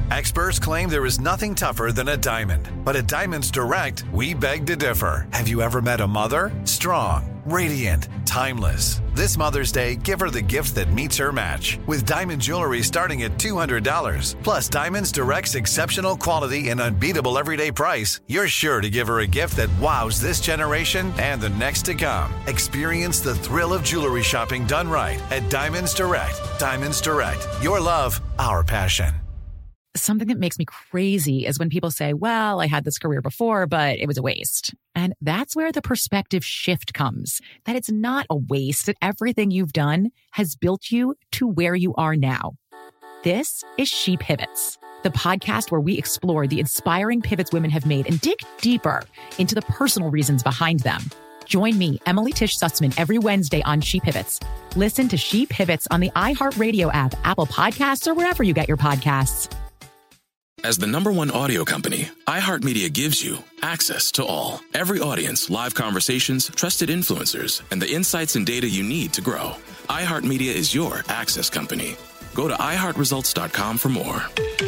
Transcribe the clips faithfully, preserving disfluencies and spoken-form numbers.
Experts claim there is nothing tougher than a diamond. But at Diamonds Direct, we beg to differ. Have you ever met a mother? Strong, radiant, timeless. This Mother's Day, give her the gift that meets her match. With diamond jewelry starting at two hundred dollars. Plus Diamonds Direct's exceptional quality and unbeatable everyday price, you're sure to give her a gift that wows this generation and the next to come. Experience the thrill of jewelry shopping done right at Diamonds Direct. Diamonds Direct. Your love, our passion. Something that makes me crazy is when people say, well, I had this career before, but it was a waste. And that's where the perspective shift comes, that it's not a waste, that everything you've done has built you to where you are now. This is She Pivots, the podcast where we explore the inspiring pivots women have made and dig deeper into the personal reasons behind them. Join me, Emily Tish Sussman, every Wednesday on She Pivots. Listen to She Pivots on the iHeartRadio app, Apple Podcasts, or wherever you get your podcasts. As the number one audio company, iHeartMedia gives you access to all. Every audience, live conversations, trusted influencers, and the insights and data you need to grow. iHeartMedia is your access company. Go to i heart results dot com for more.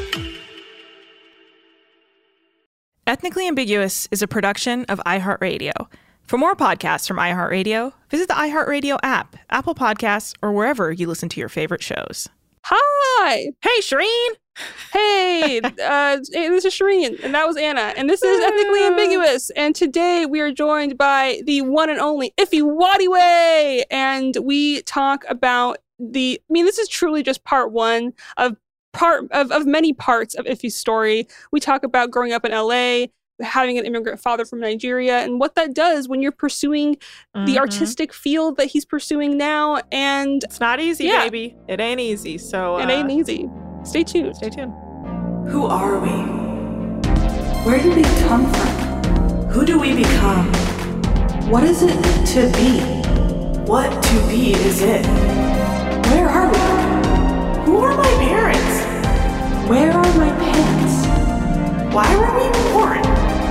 Ethnically Ambiguous is a production of iHeartRadio. For more podcasts from iHeartRadio, visit the iHeartRadio app, Apple Podcasts, or wherever you listen to your favorite shows. Hi! Hey, Shireen! Hey, uh, hey, this is Shireen, and that was Anna, and this is Ethnically Ambiguous, and today we are joined by the one and only Ife Nwadiwe, and we talk about the, I mean, this is truly just part one of part of, of many parts of Ife's story. We talk about growing up in L A, having an immigrant father from Nigeria, and what that does when you're pursuing mm-hmm. the artistic field that he's pursuing now. And it's not easy, yeah. baby. It ain't easy. So uh, it ain't easy. Stay tuned. Stay tuned. Who are we? Where did we come from? Who do we become? What is it to be? What to be is it? Where are we? Who are my parents? Where are my pants? Why were we born?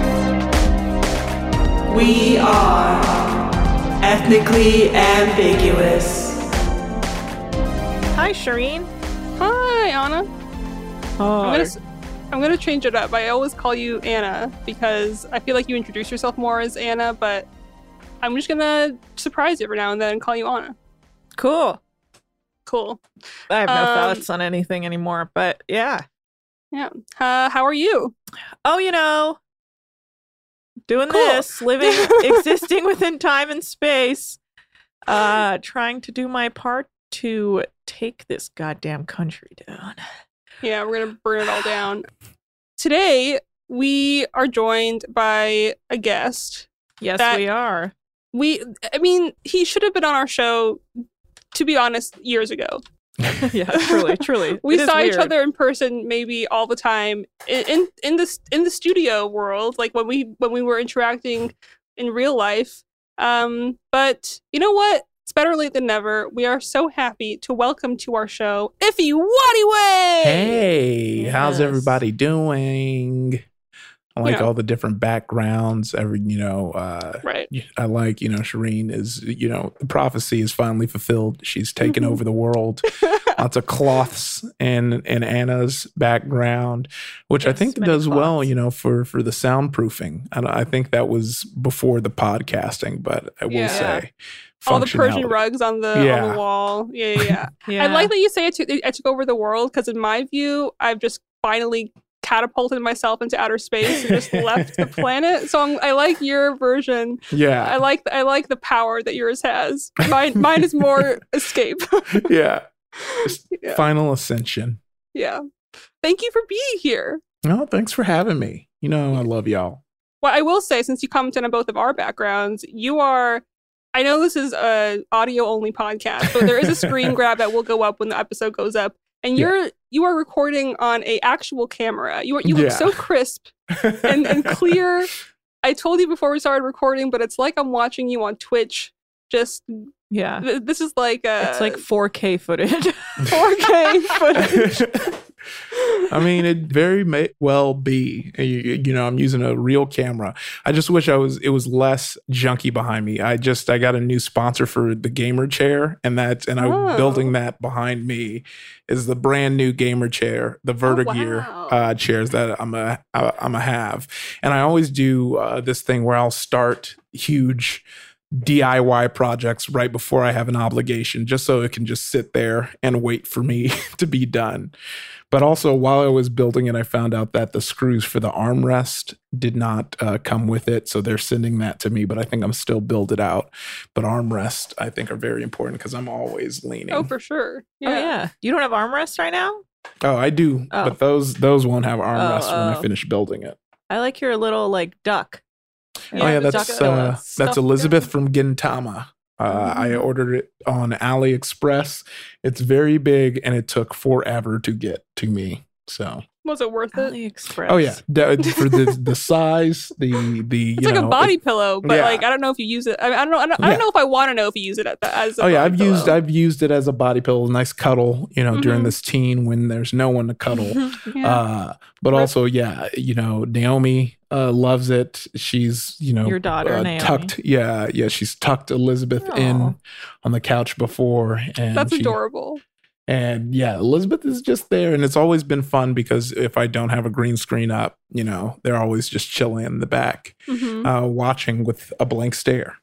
We are Ethnically Ambiguous. Hi, Shireen. Hi, Anna. Hi. I'm gonna, I'm gonna change it up. I always call you Anna because I feel like you introduce yourself more as Anna, but I'm just gonna surprise you every now and then and call you Anna. Cool. Cool. I have no um, thoughts on anything anymore, but yeah. Yeah. Uh, how are you? Oh, you know, doing cool. this, living, existing within time and space, uh, trying to do my part to take this goddamn country down. Yeah, we're gonna burn it all down. Today, we are joined by a guest. Yes, we are. We, I mean, he should have been on our show, to be honest, years ago. Yeah, truly, truly. We it saw is each weird. other in person maybe all the time in, in in the in the studio world, like when we when we were interacting in real life. Um, but you know what? It's better late than never. We are so happy to welcome to our show Ife Nwadiwe. Hey, yes. How's everybody doing? I like you know. all the different backgrounds. Every, you know, uh, right. I like, you know, Shireen is, you know, the prophecy is finally fulfilled. She's taken over the world. Lots of cloths in, in Anna's background, which yes, I think does cloths. well, you know, for, for the soundproofing. And I think that was before the podcasting, but I will yeah. say all the Persian rugs on the, yeah. on the wall. Yeah, yeah, yeah. yeah. I like that you say it took, I took over the world because in my view, I've just finally catapulted myself into outer space and just left the planet. So I'm, I like your version. Yeah, I like I like the power that yours has. Mine mine is more escape. yeah. yeah, final ascension. Yeah, thank you for being here. No, thanks for having me. You know, I love y'all. Well, I will say, since you commented on both of our backgrounds, you are. I know this is a audio only podcast, but there is a screen grab that will go up when the episode goes up. And you're yeah. you are recording on a actual camera. You are, you look yeah. so crisp and, and clear. I told you before we started recording, but it's like I'm watching you on Twitch. Just yeah, th- this is like a, it's like four K footage. four K footage. I mean, it very may well be. You, you know, I'm using a real camera. I just wish I was. It was less junky behind me. I just I got a new sponsor for the gamer chair, and that's and I'm Oh. building that behind me is the brand new gamer chair, the Vertigear wow. uh, chairs that I'm a I'm a have, and I always do uh, this thing where I'll start huge D I Y projects right before I have an obligation, just so it can just sit there and wait for me to be done. But also, while I was building it, I found out that the screws for the armrest did not uh, come with it. So they're sending that to me, but I think I'm still build it out. But armrests, I think, are very important because I'm always leaning. Oh, for sure. Yeah. Oh, yeah. You don't have armrests right now? Oh, I do. Oh. But those those won't have armrests Oh, when oh. I finish building it. I like your little like duck. oh, yeah, the that's duck uh, stuff that's Elizabeth from Gintama. Uh, I ordered it on AliExpress. It's very big, and it took forever to get to me. So Was it worth it? AliExpress. Oh yeah, D- for the the size, the the It's you like know, a body it- pillow, but yeah. like I don't know if you use it. I, mean, I don't know. I don't, I don't Yeah. know if I want to know if you use it at the, as. A Oh yeah, body I've used pillow. I've used it as a body pillow, nice cuddle, you know, during Mhm. this teen when there's no one to cuddle. Yeah. Uh, but Rip. also, yeah, you know, Naomi uh, loves it. She's, you know, Your daughter, uh, Naomi. tucked. Yeah, yeah, she's tucked Elizabeth in Aw. on the couch before, and That's she- adorable. And yeah, Elizabeth is just there, and it's always been fun because if I don't have a green screen up, you know, they're always just chilling in the back, Mhm. uh, watching with a blank stare.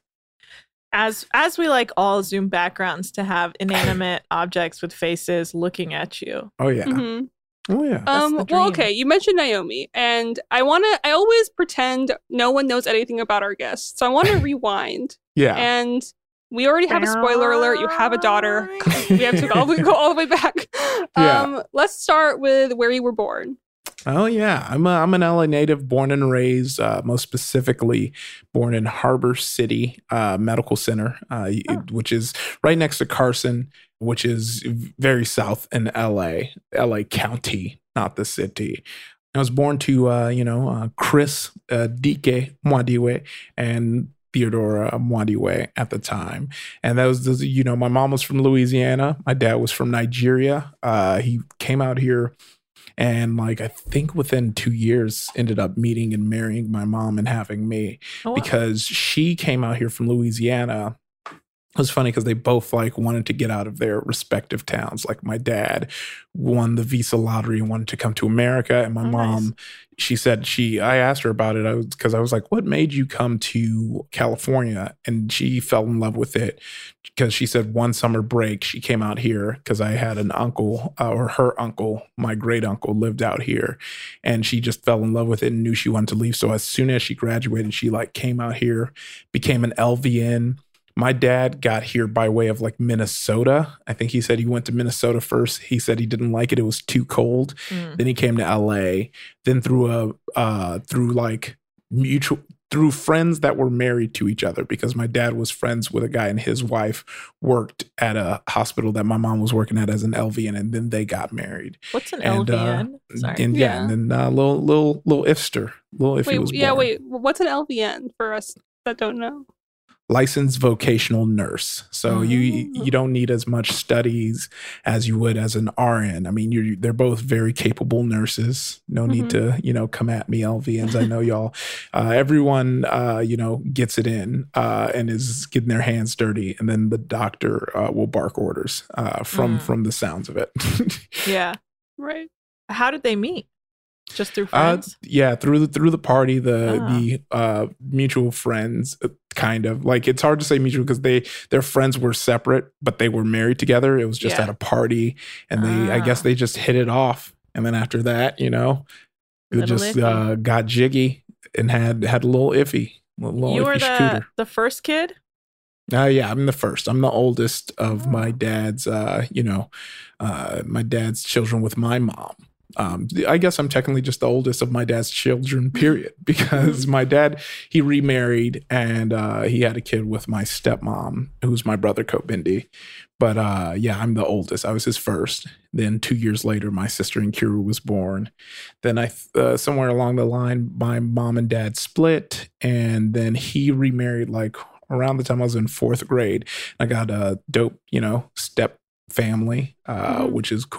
As as we like all Zoom backgrounds to have inanimate objects with faces looking at you. Oh yeah, Mhm. oh yeah. Um, the well, dream. okay, you mentioned Naomi, and I want to. I always pretend no one knows anything about our guests, so I want to rewind. Yeah. And we already have a spoiler alert. You have a daughter. We have to go all, the- go all the way back. Yeah. Um, let's start with where you were born. Oh yeah, I'm a, I'm an L A native, born and raised. Uh, most specifically, born in Harbor City uh, Medical Center, uh, Oh. which is right next to Carson, which is very south in L A, L A County, not the city. I was born to uh, you know uh, Chris uh, Dike Mwadiwe and Theodora Mwadiwe at the time. And that was, the, you know, my mom was from Louisiana. My dad was from Nigeria. Uh, he came out here and like, I think within two years ended up meeting and marrying my mom and having me Oh, wow. because she came out here from Louisiana. It was funny because they both like wanted to get out of their respective towns. Like my dad won the visa lottery and wanted to come to America. And my Oh, mom, nice. she said she, I asked her about it. I was, cause I was like, what made you come to California? And she fell in love with it because she said one summer break, she came out here because I had an uncle uh, or her uncle, my great uncle lived out here, and she just fell in love with it and knew she wanted to leave. So as soon as she graduated, she like came out here, became an L V N. My dad got here by way of like Minnesota. I think he said he went to Minnesota first. He said he didn't like it. It was too cold. Mm. Then he came to L A. Then through a uh, through like mutual through friends that were married to each other because my dad was friends with a guy and his wife worked at a hospital that my mom was working at as an L V N, and then they got married. What's an And, L V uh, N? Sorry. And yeah, Yeah. and then uh, little little little ifster, little Iffy Wait, was yeah, born. wait. What's an L V N for us that don't know? Licensed vocational nurse. So you Oh. you don't need as much studies as you would as an R N. I mean, you're they're both very capable nurses. No need Mhm. to you know come at me, L V Ns. I know y'all. Uh, everyone uh, you know gets it in uh, and is getting their hands dirty, and then the doctor uh, will bark orders uh, from Mm. from the sounds of it. Yeah. Right. How did they meet? Just through Uh, friends? yeah, through the through the party, the Ah. the uh, mutual friends, uh, kind of like it's hard to say mutual because they their friends were separate, but they were married together. It was just Yeah. at a party, and they I guess Ah. they just hit it off, and then after that, you know, it Little just iffy. uh, got jiggy and had had a little iffy, a little You iffy were the, scooter. the first kid? Uh, yeah, I'm the first. I'm the oldest of Oh. my dad's. Uh, you know, uh, my dad's children with my mom. Um, I guess I'm technically just the oldest of my dad's children, period, because my dad, he remarried and uh, he had a kid with my stepmom, who's my brother, Kobindi. But uh, yeah, I'm the oldest. I was his first. Then two years later, my sister Nkiru was born. Then I, uh, somewhere along the line, my mom and dad split, and then he remarried like around the time I was in fourth grade. I got a dope, you know, step family, uh, Mhm. which is cool.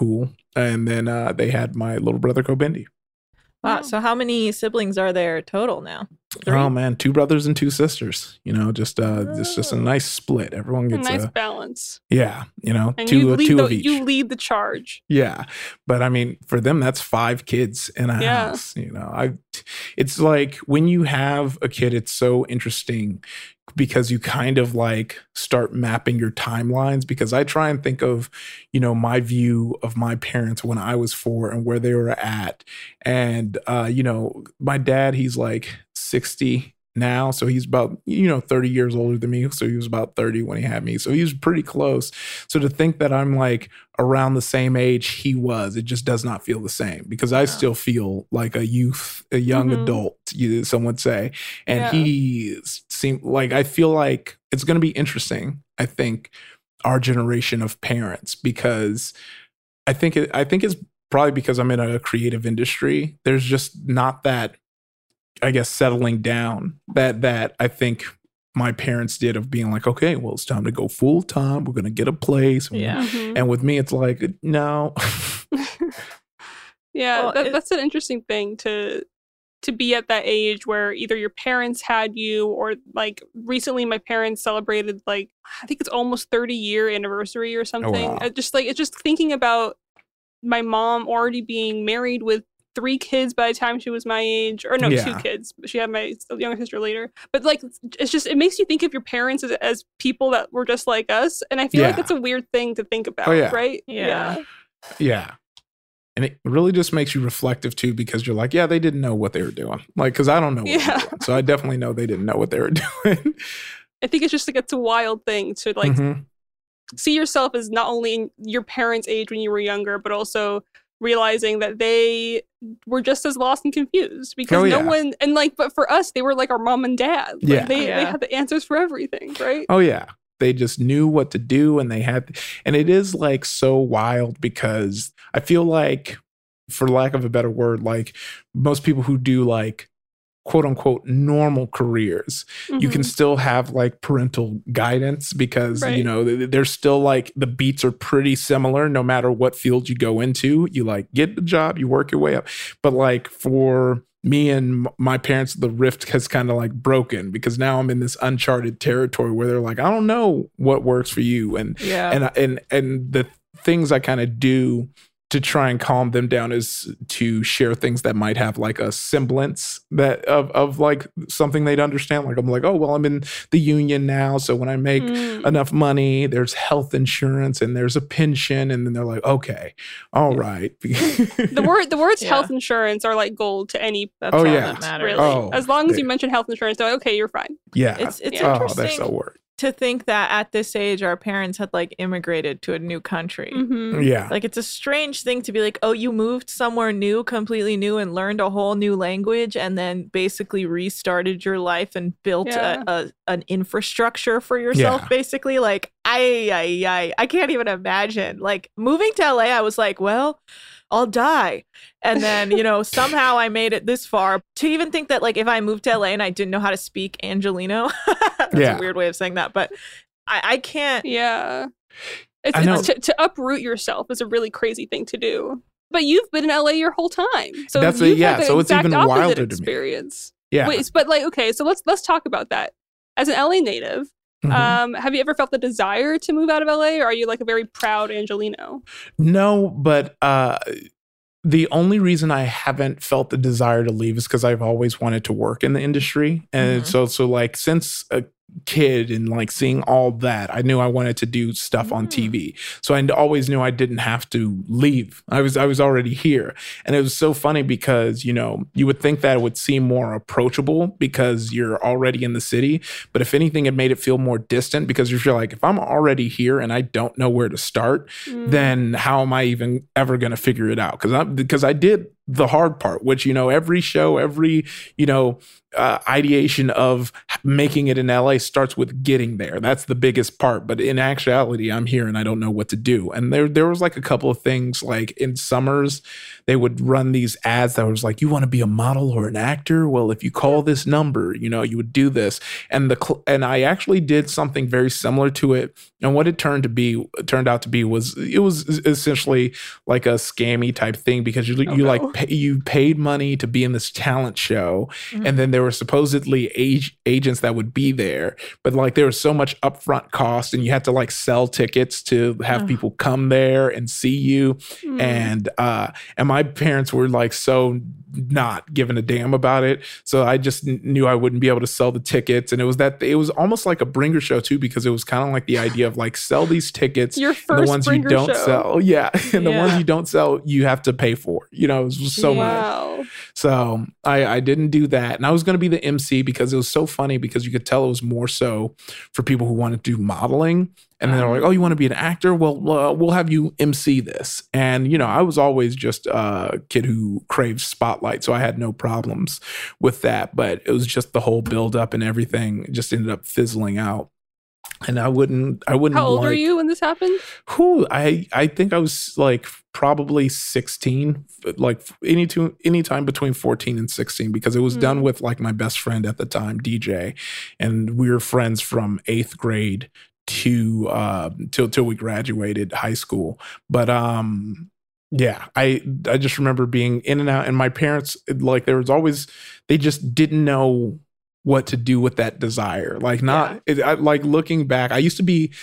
And then uh, they had my little brother, Kobindi. Wow. So how many siblings are there total now? Three? Oh man, two brothers and two sisters. You know, just uh, oh. just just a nice split. Everyone gets a nice a, balance. Yeah, you know, and two you lead two the, of each. You lead the charge. Yeah, but I mean, for them, that's five kids in a yeah. house. You know, I. It's like when you have a kid, it's so interesting because you kind of like start mapping your timelines. Because I try and think of, you know, my view of my parents when I was four and where they were at, and uh, you know, my dad, he's like sixty now, so he's about, you know, thirty years older than me, so he was about thirty when he had me, so he was pretty close. So to think that I'm like around the same age he was, it just does not feel the same, because I yeah. still feel like a youth, a young mm-hmm. adult, you, some would say, and yeah. he seemed like, I feel like it's going to be interesting, I think, our generation of parents, because I think it, I think it's probably because I'm in a creative industry, there's just not that, I guess, settling down that that I think my parents did, of being like, okay, well, it's time to go full time. We're going to get a place. Yeah. Mm-hmm. And with me, it's like, no. yeah, well, that, it, that's an interesting thing to to be at that age where either your parents had you, or like recently my parents celebrated, like, I think it's almost thirty year anniversary or something. Oh, wow. I just like, it's just thinking about my mom already being married with three kids by the time she was my age, or no, yeah. two kids. She had my younger sister later. But like, it's just, it makes you think of your parents as, as people that were just like us. And I feel yeah. like that's a weird thing to think about, oh, yeah. right? Yeah. yeah. Yeah. And it really just makes you reflective too, because you're like, yeah, they didn't know what they were doing. Like, because I don't know what yeah. they were doing. So I definitely know they didn't know what they were doing. I think it's just like, it's a wild thing to like mm-hmm. see yourself as not only in your parents' age when you were younger, but also realizing that they were just as lost and confused, because oh, no yeah. one, and like, but for us, they were like our mom and dad. Like, yeah. They, yeah. they had the answers for everything, right? Oh, yeah. They just knew what to do, and they had, and it is like so wild, because I feel like, for lack of a better word, like most people who do like quote unquote normal careers, mm-hmm. you can still have like parental guidance, because, right. you know, they're still like, the beats are pretty similar no matter what field you go into. You like get the job, you work your way up. But like for me and my parents, the rift has kind of like broken, because now I'm in this uncharted territory where they're like, I don't know what works for you. And, yeah. and, and, and the things I kind of do to try and calm them down is to share things that might have like a semblance that of, of like something they'd understand. Like, I'm like, oh, well, I'm in the union now, so when I make mm. enough money, there's health insurance and there's a pension. And then they're like, okay, all right. the word the words yeah. health insurance are like gold to any. That's oh, all yeah. that matters. Really. Oh, as long as they, you mention health insurance, they're like, okay, you're fine. Yeah. It's it's yeah. interesting. Oh, that's so weird. To think that at this age, our parents had like immigrated to a new country. Mm-hmm. Yeah. Like, it's a strange thing to be like, oh, you moved somewhere new, completely new, and learned a whole new language, and then basically restarted your life and built yeah. a, a an infrastructure for yourself, yeah. basically. Like, I, I, I, I can't even imagine. Like, moving to L A, I was like, well, I'll die. And then, you know, somehow I made it this far. To even think that, like, if I moved to L A and I didn't know how to speak Angelino, that's yeah. a weird way of saying that, but I, I can't. Yeah. It's, I know. it's to, to uproot yourself is a really crazy thing to do. But you've been in L A your whole time. So that's you've a, yeah. had the So it's exact even opposite wilder experience. to me. Yeah. Wait, but like, okay, so let's let's talk about that. As an L A native, mm-hmm. um, have you ever felt the desire to move out of L A, or are you like a very proud Angelino? No, but uh, the only reason I haven't felt the desire to leave is because I've always wanted to work in the industry. And mm-hmm. so, so like since a kid and like seeing all that, I knew I wanted to do stuff mm. on T V. So I always knew I didn't have to leave. I was I was already here. And it was so funny because, you know, you would think that it would seem more approachable because you're already in the city. But if anything, it made it feel more distant, because you're like, if I'm already here and I don't know where to start, mm. then how am I even ever going to figure it out? Because I because I did the hard part, which, you know, every show, every, you know, uh, ideation of making it in L A starts with getting there. That's the biggest part. But in actuality, I'm here and I don't know what to do. And there, there was like a couple of things, like in summers, they would run these ads that was like, you want to be a model or an actor? Well, if you call this number, you know, you would do this. And the cl- and I actually did something very similar to it. And what it turned to be, turned out to be was, it was essentially like a scammy type thing, because you, oh, you no. like pay, you paid money to be in this talent show, mm-hmm. and then there were supposedly age, agents that would be there, but like there was so much upfront cost, and you had to like sell tickets to have oh. people come there and see you, mm. and uh, and my parents were like so not giving a damn about it, so I just knew I wouldn't be able to sell the tickets, and it was that it was almost like a bringer show too, because it was kind of like the idea of like sell these tickets, your first and the ones bringer you don't show. sell, yeah, and the yeah. ones you don't sell, you have to pay for. You know, it was so wow. much. So I, I didn't do that, and I was going to be the M C, because it was so funny, because you could tell it was more so for people who wanted to do modeling. And then they're like, oh, you want to be an actor? Well, uh, we'll have you M C this. And, you know, I was always just a kid who craved spotlight, so I had no problems with that. But it was just the whole build up and everything just ended up fizzling out. And I wouldn't, I wouldn't. How old like, were you when this happened? Who I, I think I was like probably sixteen, like any two, any time between fourteen and sixteen, because it was mm. done with like my best friend at the time, D J, and we were friends from eighth grade to uh till till we graduated high school. But um yeah, I I just remember being in and out, and my parents, like, there was always, they just didn't know what to do with that desire. Like, not yeah. it, I, like looking back, I used to be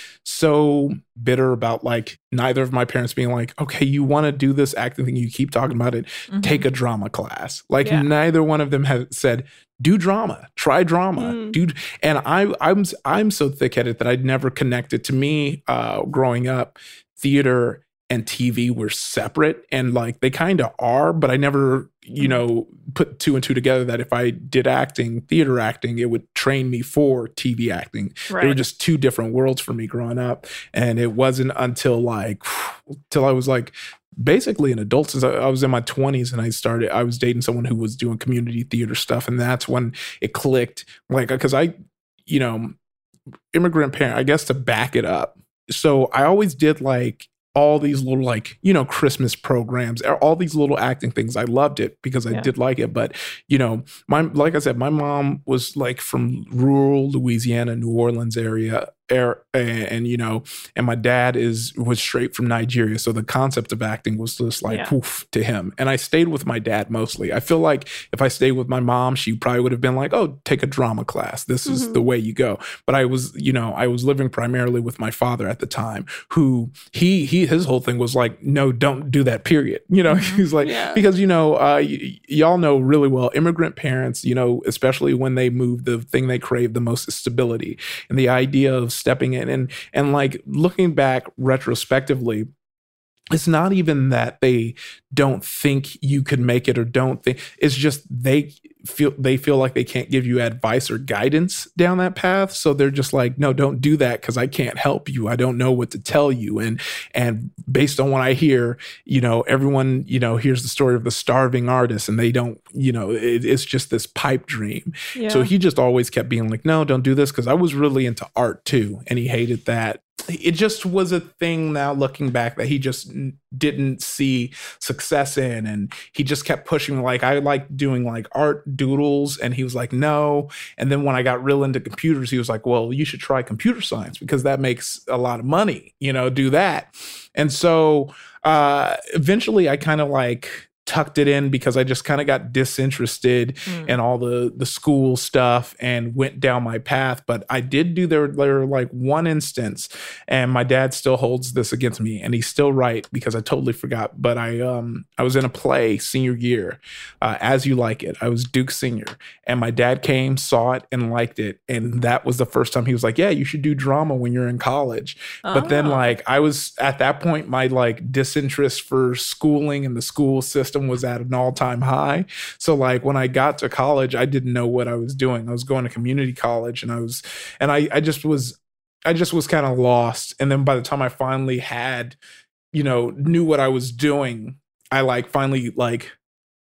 so bitter about like neither of my parents being like, okay, you want to do this acting thing, you keep talking about it, mm-hmm. take a drama class. Like yeah. neither one of them had said, do drama, try drama, mm. do. And I, I'm, I'm so thick-headed that I'd never connected. To me, uh, growing up, theater and T V were separate, and like they kind of are, but I never, you know, put two and two together that if I did acting, theater acting, it would train me for T V acting. Right. They were just two different worlds for me growing up. And it wasn't until like, till I was like, basically an adult, since I was in my twenties and I started, I was dating someone who was doing community theater stuff. And that's when it clicked. Like, because I, you know, immigrant parent, I guess to back it up. So I always did like all these little, like, you know, Christmas programs, all these little acting things. I loved it because I yeah. did like it. But, you know, my, like I said, my mom was like from rural Louisiana, New Orleans area. Air, and, and you know, and my dad is was straight from Nigeria, so the concept of acting was just like yeah. poof to him. And I stayed with my dad mostly. I feel like if I stayed with my mom, she probably would have been like, "Oh, take a drama class. This is mm-hmm. the way you go." But I was, you know, I was living primarily with my father at the time, who he he his whole thing was like, "No, don't do that." Period. You know, mm-hmm. he's like, yeah. because you know, uh, y- y'all know really well, immigrant parents, you know, especially when they move, the thing they crave the most is stability, and the idea of stepping in and and like looking back retrospectively, it's not even that they don't think you could make it or don't think, it's just they feel they feel like they can't give you advice or guidance down that path. So they're just like, no, don't do that because I can't help you. I don't know what to tell you. And and based on what I hear, you know, everyone, you know, hears the story of the starving artist and they don't, you know, it, it's just this pipe dream. Yeah. So he just always kept being like, no, don't do this, because I was really into art too. And he hated that. It just was a thing now looking back that he just n- didn't see success in. And he just kept pushing, like, I like doing like art doodles. And he was like, no. And then when I got real into computers, he was like, well, you should try computer science because that makes a lot of money, you know, do that. And so uh, eventually I kind of like tucked it in because I just kind of got disinterested mm. in all the the school stuff and went down my path. But I did do there, there like one instance, and my dad still holds this against me, and he's still right because I totally forgot. But I um I was in a play senior year, uh, As You Like It. I was Duke Senior, and my dad came, saw it, and liked it, and that was the first time he was like, "Yeah, you should do drama when you're in college." Oh. But then, like, I was at that point, my like disinterest for schooling and the school system was at an all-time high. So like when I got to college, I didn't know what I was doing. I was going to community college, and I was, and I, I just was, I just was kind of lost. And then by the time I finally had, you know, knew what I was doing, I like finally like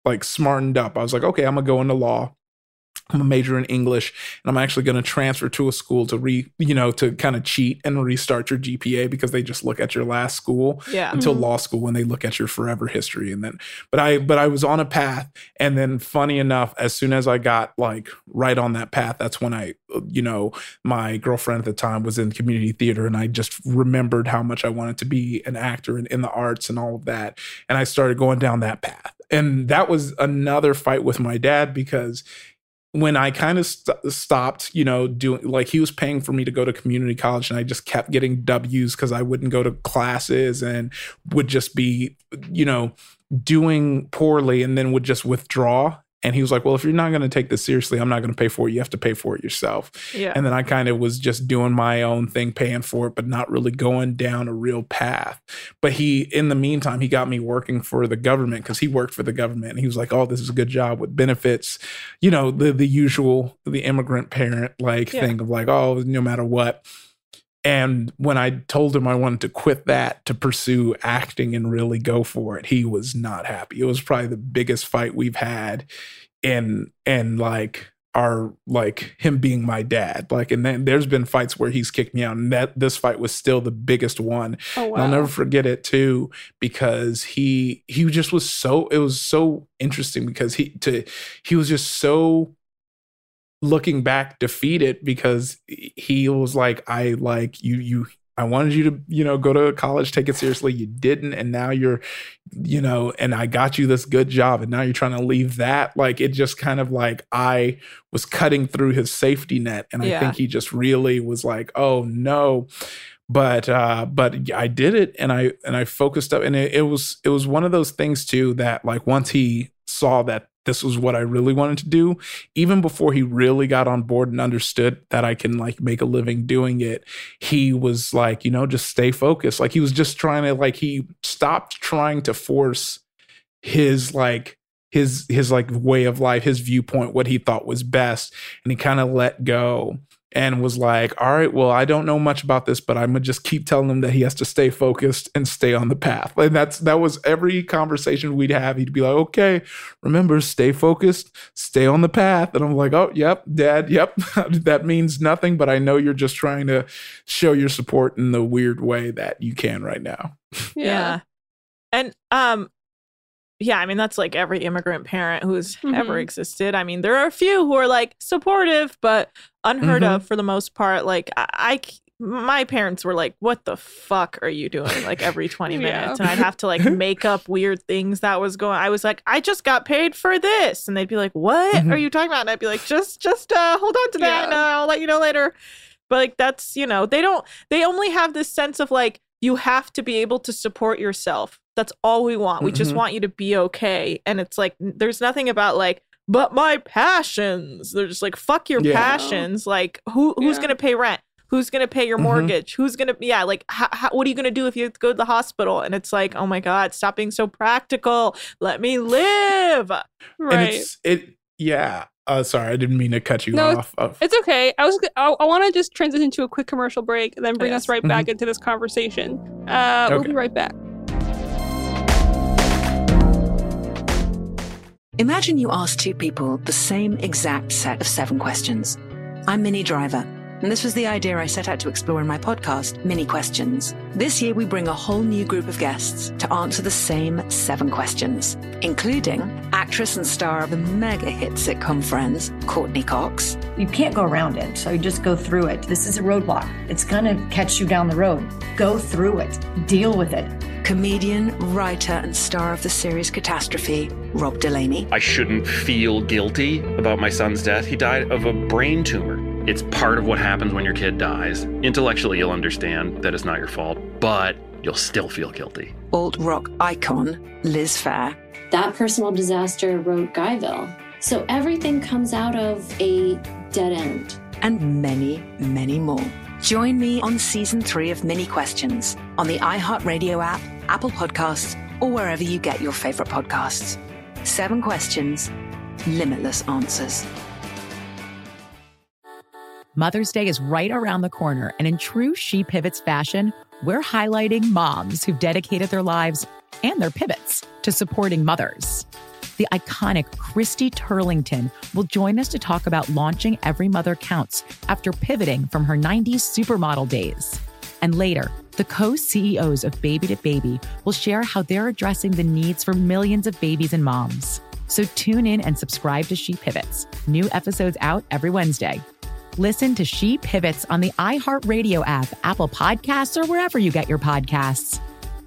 like smartened up. I was like, okay, I'm gonna go into law. I'm a major in English, and I'm actually going to transfer to a school to re, you know, to kind of cheat and restart your G P A, because they just look at your last school yeah. until mm-hmm. law school, when they look at your forever history. And then, but I, but I was on a path. And then funny enough, as soon as I got like right on that path, that's when I, you know, my girlfriend at the time was in community theater, and I just remembered how much I wanted to be an actor in, in the arts and all of that. And I started going down that path. And that was another fight with my dad, because when I kind of st- stopped, you know, doing, like, he was paying for me to go to community college, and I just kept getting W's because I wouldn't go to classes and would just be, you know, doing poorly, and then would just withdraw. And he was like, well, if you're not going to take this seriously, I'm not going to pay for it. You have to pay for it yourself. Yeah. And then I kind of was just doing my own thing, paying for it, but not really going down a real path. But he, in the meantime, he got me working for the government, because he worked for the government. And he was like, oh, this is a good job with benefits. You know, the the usual, the immigrant parent like yeah. thing of like, oh, no matter what. And when I told him I wanted to quit that to pursue acting and really go for it, he was not happy. It was probably the biggest fight we've had in, and like our, like him being my dad. Like, and then there's been fights where he's kicked me out, and that this fight was still the biggest one. Oh, wow. And I'll never forget it too, because he, he just was so, it was so interesting because he, to, he was just so, looking back, defeated, because he was like, I like you, you, I wanted you to, you know, go to college, take it seriously. You didn't. And now you're, you know, and I got you this good job, and now you're trying to leave that. Like, it just kind of like, I was cutting through his safety net. And I yeah. think he just really was like, oh no. But, uh, but I did it, and I, and I focused up, and it, it was, it was one of those things too, that like, once he saw that this was what I really wanted to do, even before he really got on board and understood that I can like make a living doing it, he was like, you know, just stay focused. Like, he was just trying to, like, he stopped trying to force his like, his, his like way of life, his viewpoint, what he thought was best. And he kind of let go and was like, all right, well, I don't know much about this, but I'm gonna just keep telling him that he has to stay focused and stay on the path. And that's, that was every conversation we'd have. He'd be like, okay, remember, stay focused, stay on the path. And I'm like, oh, yep, Dad, yep. That means nothing, but I know you're just trying to show your support in the weird way that you can right now. Yeah. yeah. And, um, yeah, I mean, that's like every immigrant parent who's mm-hmm. ever existed. I mean, there are a few who are like supportive, but unheard mm-hmm. of for the most part. Like, I, I, my parents were like, what the fuck are you doing? Like, every twenty minutes. Yeah. And I'd have to like make up weird things that was going. I was like, I just got paid for this. And they'd be like, what mm-hmm. are you talking about? And I'd be like, just, just uh, hold on to that. Yeah. And uh, I'll let you know later. But like, that's, you know, they don't, they only have this sense of like, you have to be able to support yourself. That's all we want. We mm-hmm. just want you to be okay. And it's like, there's nothing about like, but my passions. They're just like, fuck your yeah. passions. Like, who who's yeah. going to pay rent? Who's going to pay your mortgage? Mm-hmm. Who's going to, yeah, like, how, how, what are you going to do if you have to go to the hospital? And it's like, oh my God, stop being so practical. Let me live. Right. And it's, it, yeah. Uh, sorry, I didn't mean to cut you no, off. Of- it's okay. I was. I, I want to just transition to a quick commercial break and then bring yes. us right mm-hmm. back into this conversation. Uh, okay. We'll be right back. Imagine you ask two people the same exact set of seven questions. I'm Minnie Driver, and this was the idea I set out to explore in my podcast, Mini Questions. This year, we bring a whole new group of guests to answer the same seven questions, including actress and star of the mega hit sitcom Friends, Courtney Cox. You can't go around it, so you just go through it. This is a roadblock. It's gonna catch you down the road. Go through it. Deal with it. Comedian, writer, and star of the series Catastrophe, Rob Delaney. I shouldn't feel guilty about my son's death. He died of a brain tumor. It's part of what happens when your kid dies. Intellectually, you'll understand that it's not your fault, but you'll still feel guilty. Alt-rock icon, Liz Phair. That personal disaster wrote Guyville. So everything comes out of a dead end. And many, many more. Join me on season three of Mini Questions on the iHeartRadio app, Apple Podcasts, or wherever you get your favorite podcasts. Seven questions, limitless answers. Mother's Day is right around the corner, and in true She Pivots fashion, we're highlighting moms who've dedicated their lives and their pivots to supporting mothers. the iconic Christy Turlington will join us to talk about launching Every Mother Counts after pivoting from her nineties supermodel days. And later, the co-C E Os of Baby to Baby will share how they're addressing the needs for millions of babies and moms. So tune in and subscribe to She Pivots. New episodes out every Wednesday. Listen to She Pivots on the iHeartRadio app, Apple Podcasts, or wherever you get your podcasts.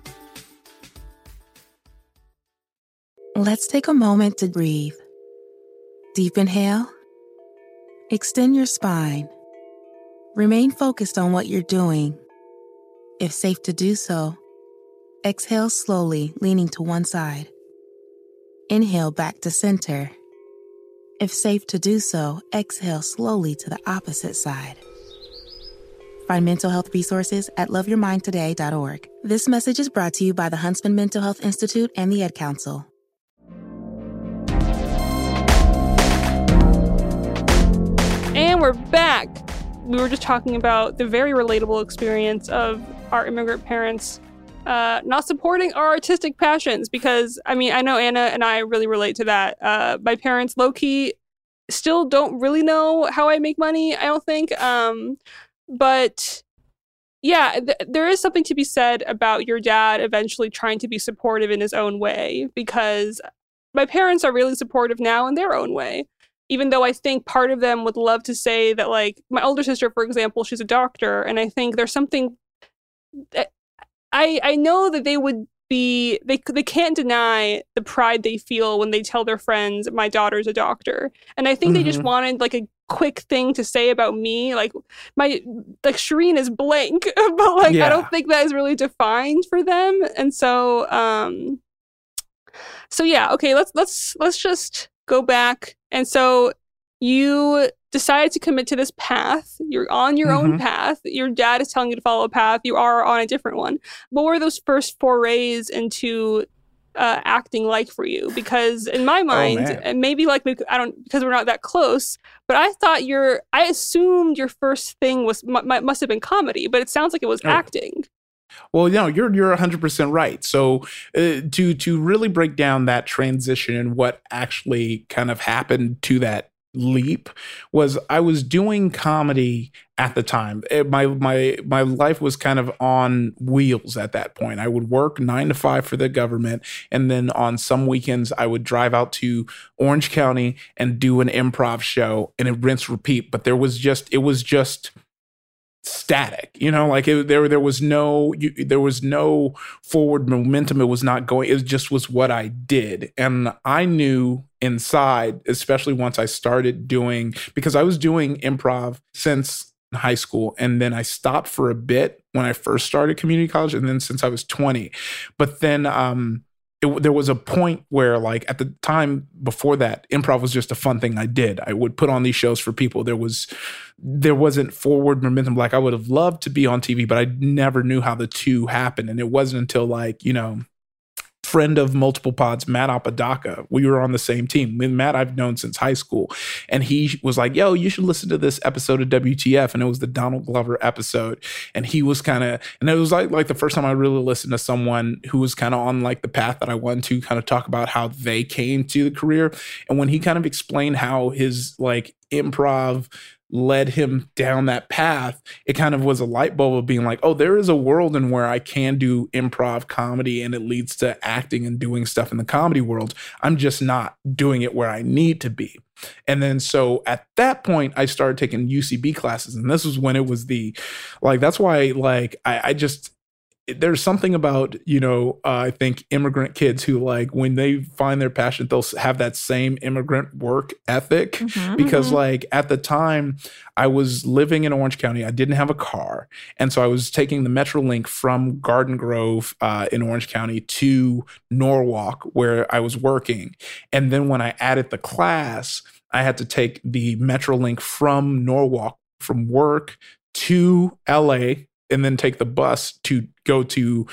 Let's take a moment to breathe. Deep inhale. Extend your spine. Remain focused on what you're doing. If safe to do so, exhale slowly, leaning to one side. Inhale back to center. If safe to do so, exhale slowly to the opposite side. Find mental health resources at love your mind today dot org. This message is brought to you by the Huntsman Mental Health Institute and the Ad Council. And we're back. We were just talking about the very relatable experience of our immigrant parents uh, not supporting our artistic passions, because, I mean, I know Anna and I really relate to that. Uh, my parents, low-key, still don't really know how I make money, I don't think. Um, but, yeah, th- there is something to be said about your dad eventually trying to be supportive in his own way, because my parents are really supportive now in their own way. Even though I think part of them would love to say that, like, my older sister, for example, she's a doctor, and I think there's something that I I know that they would be, they they can't deny the pride they feel when they tell their friends, my daughter's a doctor. And I think mm-hmm. they just wanted, like, a quick thing to say about me. Like, my, like, Shireen is blank, but, like, yeah. I don't think that is really defined for them. And so, um, so yeah, okay, let's, let's, let's just go back. And so you decided to commit to this path. You're on your mm-hmm. own path. Your dad is telling you to follow a path. You are on a different one. What were those first forays into uh, acting like for you? Because in my mind, oh, and maybe like, I don't, because we're not that close, but I thought your, I assumed your first thing was, m- must have been comedy, but it sounds like it was oh. acting. Well, you know, you're you're one hundred percent right. So uh, to to really break down that transition and what actually kind of happened to that leap was I was doing comedy at the time. It, my my my life was kind of on wheels at that point. I would work nine to five for the government, and then on some weekends I would drive out to Orange County and do an improv show, and it rinse repeat. But there was just it was just. static, you know, like it, there there was no you, there was no forward momentum. It was not going. It just was what I did, and I knew inside, especially once I started doing, because I was doing improv since high school, and then I stopped for a bit when I first started community college, and then since I was twenty, but then um. It, there was a point where, like, at the time before that, improv was just a fun thing I did. I would put on these shows for people. There was, there wasn't forward momentum. Like, I would have loved to be on T V, but I never knew how the two happened. And it wasn't until, like, you know, friend of multiple pods, Matt Apodaca, we were on the same team. With Matt, I've known since high school. And he was like, yo, you should listen to this episode of W T F. And it was the Donald Glover episode. And he was kind of, and it was like, like the first time I really listened to someone who was kind of on like the path that I wanted to kind of talk about how they came to the career. And when he kind of explained how his like improv led him down that path, it kind of was a light bulb of being like, oh, there is a world in where I can do improv comedy and it leads to acting and doing stuff in the comedy world. I'm just not doing it where I need to be. And then so at that point, I started taking U C B classes. And this was when it was the, like, that's why, like, I, I just, there's something about, you know, uh, I think immigrant kids who, like, when they find their passion, they'll have that same immigrant work ethic. Mm-hmm, because mm-hmm. like at the time I was living in Orange County, I didn't have a car. And so I was taking the Metrolink from Garden Grove uh, in Orange County to Norwalk where I was working. And then when I added the class, I had to take the Metrolink from Norwalk from work to L A and then take the bus to go to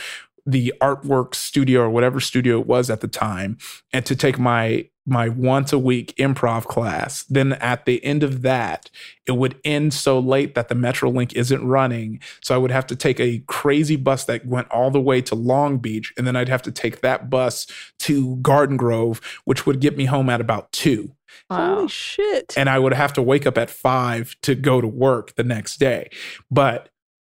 the artwork studio or whatever studio it was at the time, and to take my my once a week improv class. Then at the end of that, it would end so late that the Metrolink isn't running. So I would have to take a crazy bus that went all the way to Long Beach. And then I'd have to take that bus to Garden Grove, which would get me home at about two. Wow. Holy shit. And I would have to wake up at five to go to work the next day. But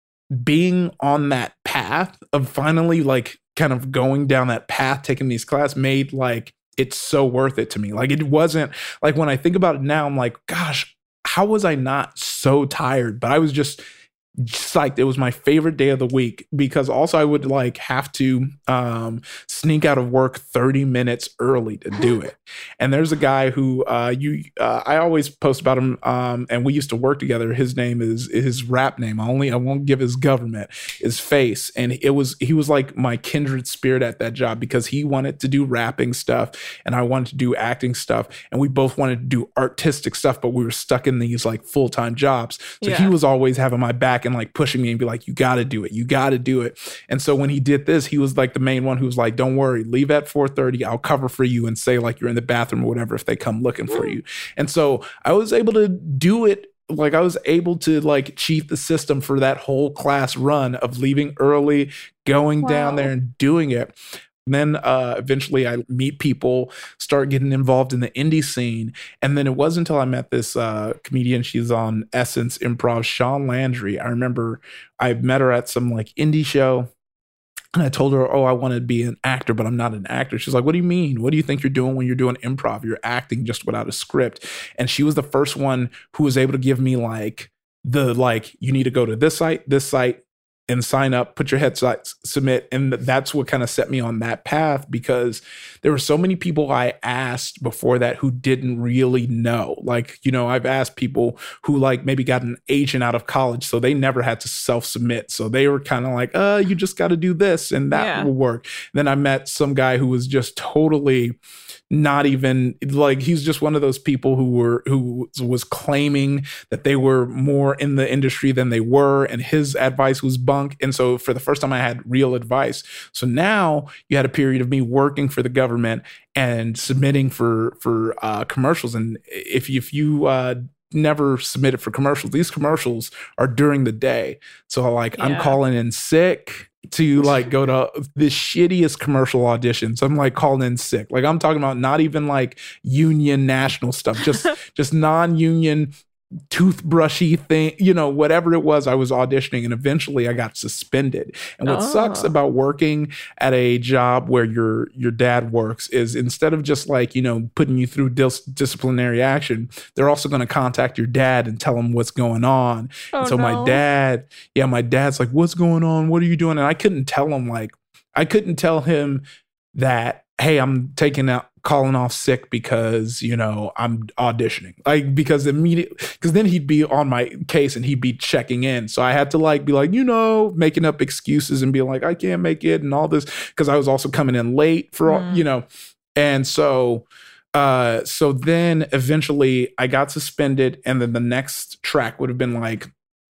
being on that path of finally like kind of going down that path, taking these classes made like, it's so worth it to me. Like it wasn't like when I think about it now, I'm like, gosh, how was I not so tired? But I was just psyched. It was my favorite day of the week because also I would like have to um, sneak out of work thirty minutes early to do it. And there's a guy who uh, you uh, I always post about him, um, and we used to work together. His name is his rap name. I only I won't give his government his face. And it was he was like my kindred spirit at that job because he wanted to do rapping stuff and I wanted to do acting stuff, and we both wanted to do artistic stuff, but we were stuck in these like full time jobs. So yeah. He was always having my back and like pushing me and be like, you got to do it. You got to do it. And so when he did this, he was like the main one who was like, don't worry, leave at four thirty. I'll cover for you and say like you're in the bathroom or whatever if they come looking for you. And so I was able to do it. Like I was able to like cheat the system for that whole class run of leaving early, going wow. down there and doing it. And then uh, eventually I meet people, start getting involved in the indie scene. And then it wasn't until I met this uh, comedian, she's on Essence Improv, Sean Landry. I remember I met her at some like indie show. And I told her, oh, I want to be an actor, but I'm not an actor. She's like, what do you mean? What do you think you're doing when you're doing improv? You're acting just without a script. And she was the first one who was able to give me like the, like, you need to go to this site, this site, and sign up, put your headset, submit. And that's what kind of set me on that path because there were so many people I asked before that who didn't really know. Like, you know, I've asked people who like maybe got an agent out of college, so they never had to self-submit. So they were kind of like, uh, you just got to do this and that yeah. will work. And then I met some guy who was just totally not even like, he's just one of those people who were, who was claiming that they were more in the industry than they were. And his advice was bunk. And so for the first time I had real advice. So now you had a period of me working for the government and submitting for, for uh, commercials. And if you, if you, uh, never submitted for commercials, these commercials are during the day. So like yeah. I'm calling in sick to like go to the shittiest commercial auditions. I'm like calling in sick. Like I'm talking about not even like union national stuff, just just non-union toothbrushy thing, you know, whatever it was, I was auditioning and eventually I got suspended. And what oh. sucks about working at a job where your your dad works is instead of just like, you know, putting you through dis- disciplinary action, they're also going to contact your dad and tell him what's going on. Oh, and so no. my dad, yeah, my dad's like, what's going on? What are you doing? And I couldn't tell him like, I couldn't tell him that, hey, I'm taking out, calling off sick because, you know, I'm auditioning. Like, because immediately, because then he'd be on my case and he'd be checking in. So I had to like, be like, you know, making up excuses and be like, I can't make it and all this. Because I was also coming in late for, all, mm. you know. And so, uh, so then eventually I got suspended. And then the next track would have been like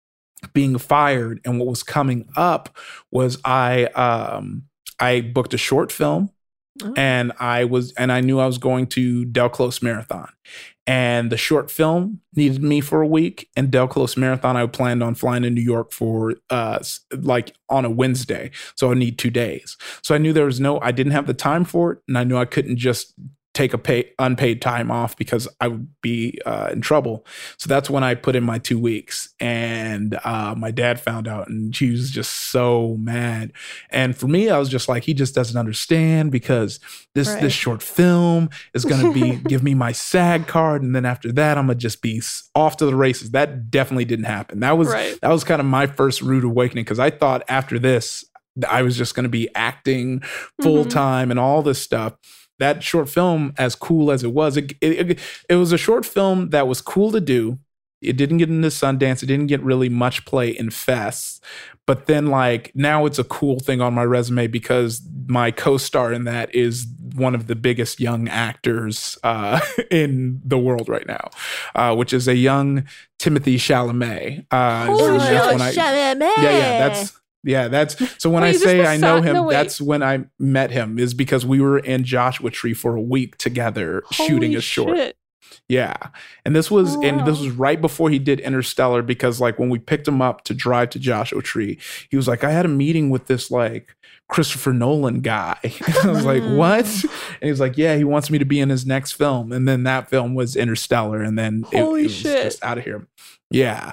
being fired. And what was coming up was I, um, I booked a short film. Oh. And I was, and I knew I was going to Del Close Marathon, and the short film needed me for a week. And Del Close Marathon, I planned on flying to New York for, uh, like on a Wednesday, so I need two days. So I knew there was no, I didn't have the time for it, and I knew I couldn't just take a pay, unpaid time off because I would be uh, in trouble. So that's when I put in my two weeks. And uh, my dad found out and she was just so mad. And for me, I was just like, he just doesn't understand because this right. this short film is going to be give me my SAG card. And then after that, I'm going to just be off to the races. That definitely didn't happen. That was right. that was kind of my first rude awakening because I thought after this, I was just going to be acting full time mm-hmm. and all this stuff. That short film, as cool as it was, it, it it was a short film that was cool to do. It didn't get into Sundance. It didn't get really much play in fests. But then, like, now it's a cool thing on my resume because my co-star in that is one of the biggest young actors uh, in the world right now, uh, which is a young Timothy Chalamet. Uh, oh, that's when I, Chalamet! Yeah, yeah, that's Yeah, that's so when Wait, I is this say the I know son- him, no, wait. that's when I met him, is because we were in Joshua Tree for a week together shooting Holy a short. shit. Yeah. And this was Oh, and this wow. was right before he did Interstellar, because like when we picked him up to drive to Joshua Tree, he was like, I had a meeting with this like Christopher Nolan guy. I was like, what? And he was like, yeah, he wants me to be in his next film. And then that film was Interstellar. And then it, Holy it was shit. just out of here. Yeah.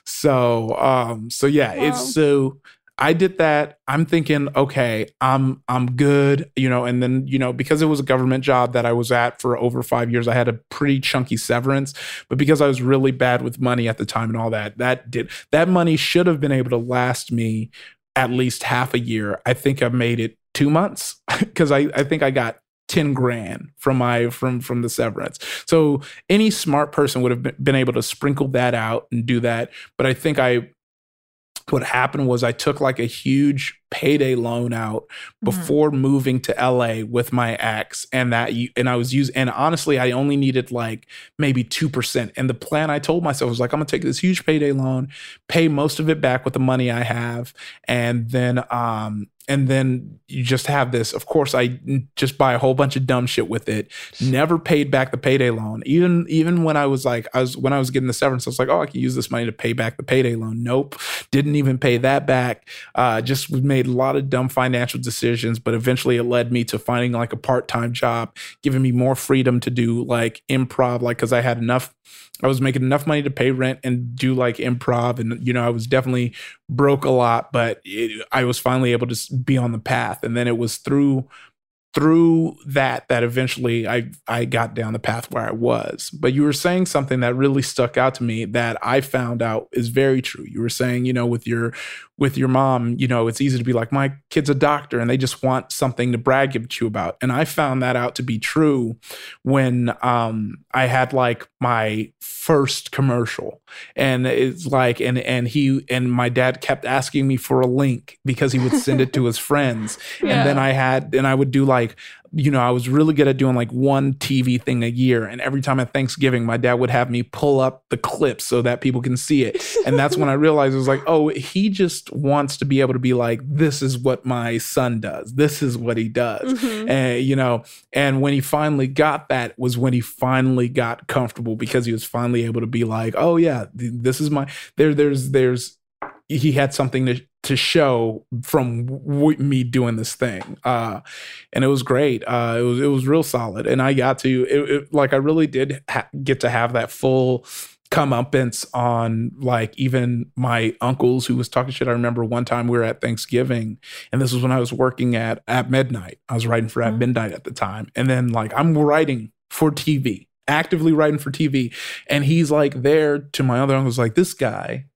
So um, so yeah, Wow. it's so I did that. I'm thinking, okay, I'm I'm good, you know, and then, you know, because it was a government job that I was at for over five years, I had a pretty chunky severance. But because I was really bad with money at the time and all that, that did that money should have been able to last me at least half a year. I think I made it two months because I, I think I got ten grand from my from from the severance. So any smart person would have been, been able to sprinkle that out and do that. But I think I what happened was I took like a huge payday loan out before mm-hmm. moving to L A with my ex, and that you and I was using, and honestly, I only needed like maybe two percent. And the plan I told myself was like, I'm gonna take this huge payday loan, pay most of it back with the money I have, and then um and then you just have this. Of course, I just buy a whole bunch of dumb shit with it. Never paid back the payday loan. Even even when I was like, I was when I was getting the severance, I was like, oh, I can use this money to pay back the payday loan. Nope, didn't even pay that back. Uh, just made a lot of dumb financial decisions, but eventually it led me to finding like a part-time job, giving me more freedom to do like improv, like because I had enough. I was making enough money to pay rent and do like improv. And, you know, I was definitely broke a lot, but it, I was finally able to be on the path. And then it was through through that that eventually I, I got down the path where I was. But you were saying something that really stuck out to me that I found out is very true. You were saying, you know, with your with your mom, you know, it's easy to be like, my kid's a doctor and they just want something to brag at you about. And I found that out to be true when um, I had like my first commercial. And it's like, and and he and my dad kept asking me for a link because he would send it to his friends. Yeah. And then I had, and I would do like, you know, I was really good at doing like one T V thing a year. And every time at Thanksgiving, my dad would have me pull up the clips so that people can see it. And that's when I realized it was like, oh, he just wants to be able to be like, this is what my son does. This is what he does. Mm-hmm. And, you know, and when he finally got that was when he finally got comfortable, because he was finally able to be like, oh yeah, this is my, there, there's, there's, he had something to to show from w- me doing this thing. Uh, and it was great. Uh, it was, it was real solid. And I got to, it, it, like, I really did ha- get to have that full comeuppance on like even my uncles who was talking shit. I remember one time we were at Thanksgiving, and this was when I was working at, at Midnight. I was writing for At Midnight at the time. And then like, I'm writing for T V, actively writing for T V. And he's like there to my other uncles, like, this guy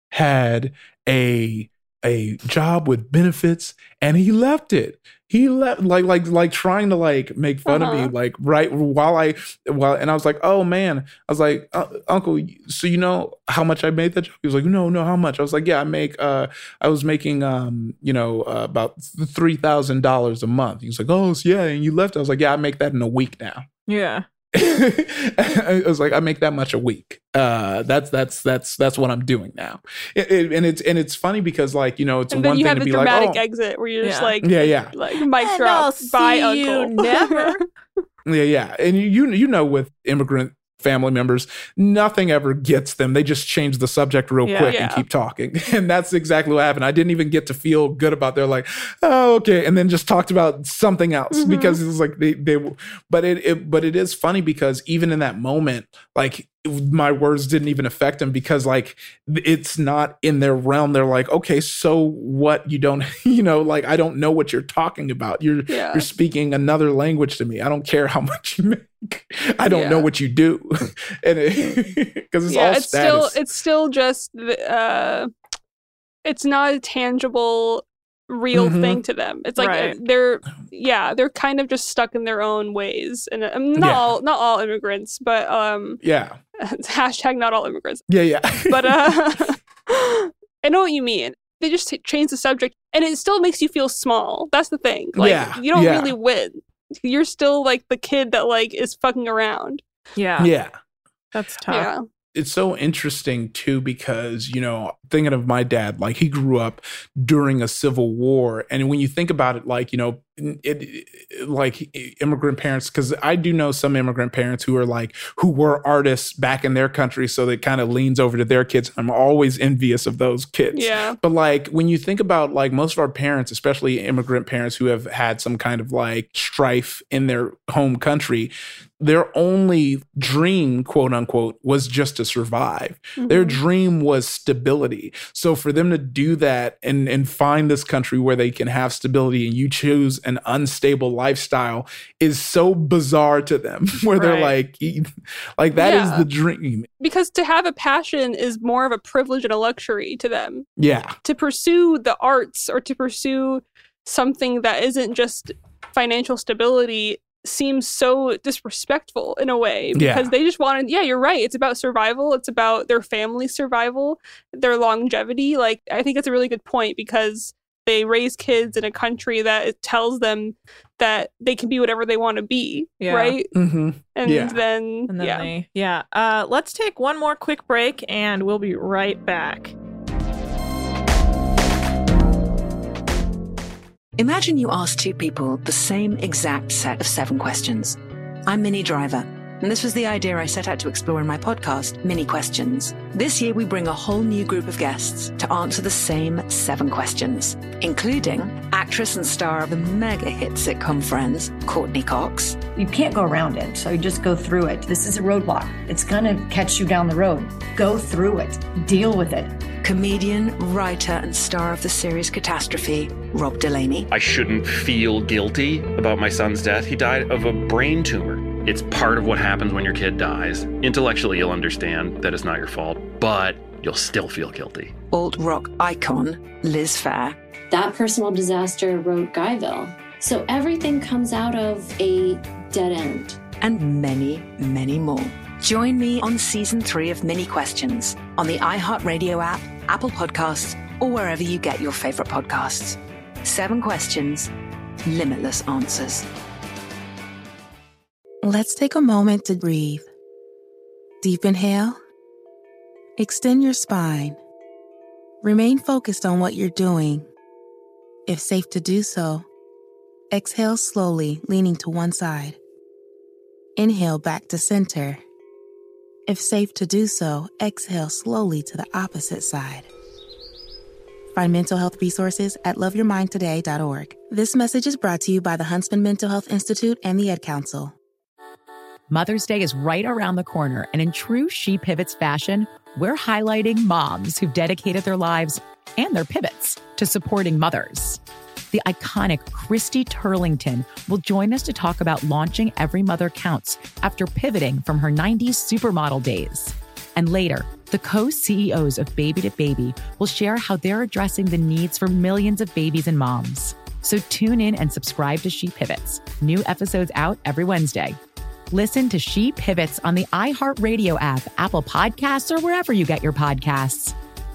had a a job with benefits and he left it. He left like like like trying to like make fun Uh-huh. of me, like right while I while and I was like, oh man, I was like, uh, Uncle, so you know how much I made that job? He was like, no, no, how much? I was like, yeah, I make uh I was making um you know uh, about three thousand dollars a month. He was like, oh yeah, and you left. I was like, yeah, I make that in a week now. Yeah. I was like, I make that much a week. Uh, that's that's that's that's what I'm doing now. It, it, and it's and it's funny because like, you know, it's And then one you thing have to the be dramatic like, oh, exit where you're just Yeah. like, yeah, yeah, like mic And drop, I'll bye, see you uncle. never. yeah, yeah. And you you know, with immigrant family members, nothing ever gets them. They just change the subject real Yeah. quick and Yeah. keep talking. And that's exactly what happened. I didn't even get to feel good about. They're like, oh, okay, and then just talked about something else Mhm. because it was like they they. But it, it but it is funny because even in that moment, like my words didn't even affect them because like it's not in their realm. They're like, okay, so what? You don't, you know, like I don't know what you're talking about. You're Yeah. you're speaking another language to me. I don't care how much you make. I don't Yeah. know what you do, and because it's yeah, all it's status. still it's still just the, uh, it's not a tangible, real Mhm. thing to them. It's like Right. uh, they're yeah they're kind of just stuck in their own ways, and um, not Yeah. all not all immigrants, but um yeah, hashtag not all immigrants. yeah, yeah. But uh, I know what you mean. They just t- change the subject, and it still makes you feel small. That's the thing. Like Yeah, you don't yeah. really win. You're still like the kid that like is fucking around. Yeah. yeah. That's tough. Yeah. it's so interesting too, because, you know, thinking of my dad, like he grew up during a civil war. And when you think about it, like, you know, it, it, like immigrant parents, because I do know some immigrant parents who are like, who were artists back in their country. So it kind of leans over to their kids. I'm always envious of those kids. Yeah. But like, when you think about like most of our parents, especially immigrant parents who have had some kind of like strife in their home country, their only dream, quote unquote, was just to survive. Mm-hmm. Their dream was stability. So for them to do that and, and find this country where they can have stability, and you choose an unstable lifestyle, is so bizarre to them, where they're like, like that Yeah. is the dream. Because to have a passion is more of a privilege and a luxury to them. Yeah. To pursue the arts or to pursue something that isn't just financial stability seems so disrespectful in a way, because Yeah. they just wanted, yeah, you're right. It's about survival. It's about their family's survival, their longevity. Like, I think it's a really good point, because they raise kids in a country that it tells them that they can be whatever they want to be, Yeah. right? Mm-hmm. And Yeah. then, And then yeah. they, yeah. Uh, let's take one more quick break and we'll be right back. Imagine you ask two people the same exact set of seven questions. I'm Minnie Driver, and this was the idea I set out to explore in my podcast, Mini Questions. This year, we bring a whole new group of guests to answer the same seven questions, including actress and star of the mega hit sitcom Friends, Courtney Cox. You can't go around it, so you just go through it. This is a roadblock. It's gonna catch you down the road. Go through it. Deal with it. Comedian, writer, and star of the series Catastrophe, Rob Delaney. I shouldn't feel guilty about my son's death. He died of a brain tumor. It's part of what happens when your kid dies. Intellectually, you'll understand that it's not your fault, but you'll still feel guilty. Alt-rock icon, Liz Phair. That personal disaster wrote Guyville. So everything comes out of a dead end. And many, many more. Join me on season three of Mini Questions on the iHeartRadio app, Apple Podcasts, or wherever you get your favorite podcasts. Seven questions, limitless answers. Let's take a moment to breathe. Deep inhale. Extend your spine. Remain focused on what you're doing. If safe to do so, exhale slowly, leaning to one side. Inhale back to center. If safe to do so, exhale slowly to the opposite side. Find mental health resources at love your mind today dot org. This message is brought to you by the Huntsman Mental Health Institute and the Ad Council. Mother's Day is right around the corner, and in true She Pivots fashion, we're highlighting moms who've dedicated their lives and their pivots to supporting mothers. The iconic Christy Turlington will join us to talk about launching Every Mother Counts after pivoting from her nineties supermodel days. And later, the co-C E Os of Baby to Baby will share how they're addressing the needs for millions of babies and moms. So tune in and subscribe to She Pivots. New episodes out every Wednesday. Listen to She Pivots on the iHeartRadio app, Apple Podcasts, or wherever you get your podcasts.